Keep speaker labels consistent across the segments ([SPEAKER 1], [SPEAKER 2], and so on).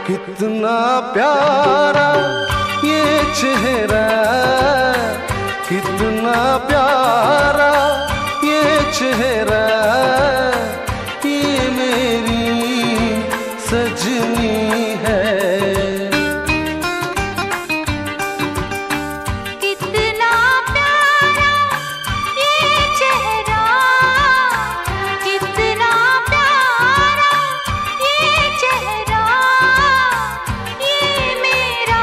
[SPEAKER 1] कितना प्यारा ये चेहरा, कितना प्यारा ये चेहरा, ये मेरी सजनी है।
[SPEAKER 2] कितना प्यारा ये चेहरा, कितना प्यारा ये चेहरा, ये मेरा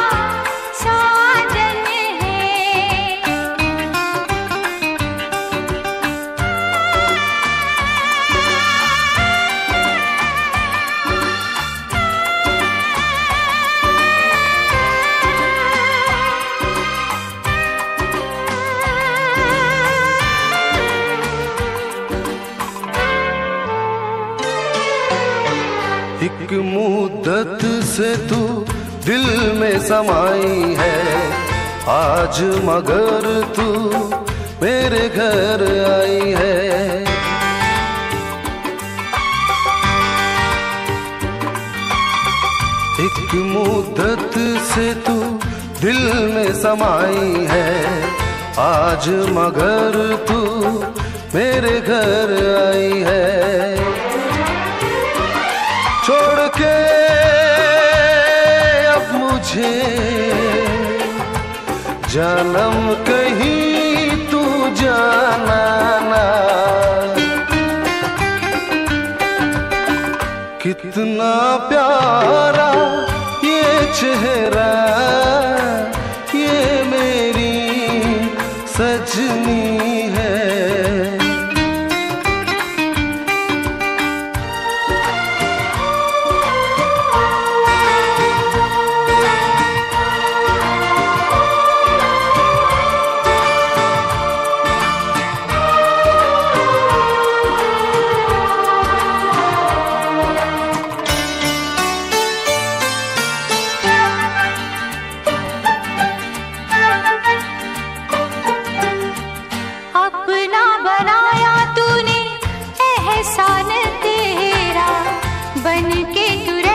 [SPEAKER 2] साजन है।
[SPEAKER 1] एक मुद्दत से तू दिल में समाई है, आज मगर तू मेरे घर आई है। एक मुद्दत से तू दिल में समाई है, आज मगर तू मेरे घर आई है। छोड़ के अब मुझे जन्म कहीं तू जाना ना। कितना प्यारा ये चेहरा, ये मेरी सजनी है।
[SPEAKER 2] अपना बनाया तूने एहसान तेरा, बन के तू